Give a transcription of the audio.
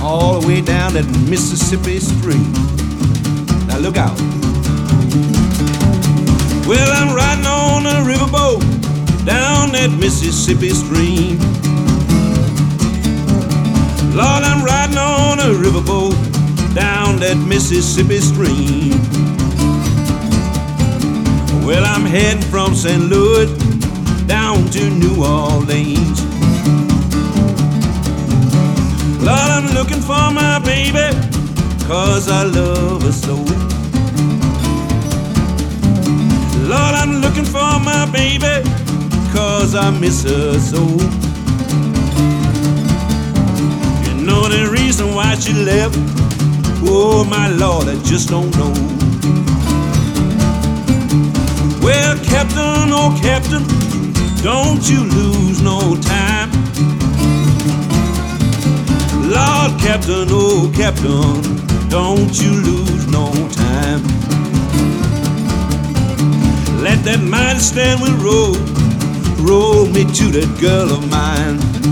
all the way down that Mississippi stream. Now look out. Well, I'm riding on a riverboat down that Mississippi stream. Lord, I'm riding on a riverboat down that Mississippi stream. Well, I'm heading from St. Louis down to New Orleans. Lord, I'm looking for my baby, 'cause I love her so. Lord, I'm looking for my baby, 'cause I miss her so. You know the reason why she left? Oh, my Lord, I just don't know. Well, Captain, oh, Captain, don't you lose no time. Lord, Captain, oh, Captain, don't you lose no time. Let that mighty Stanley roll me to that girl of mine.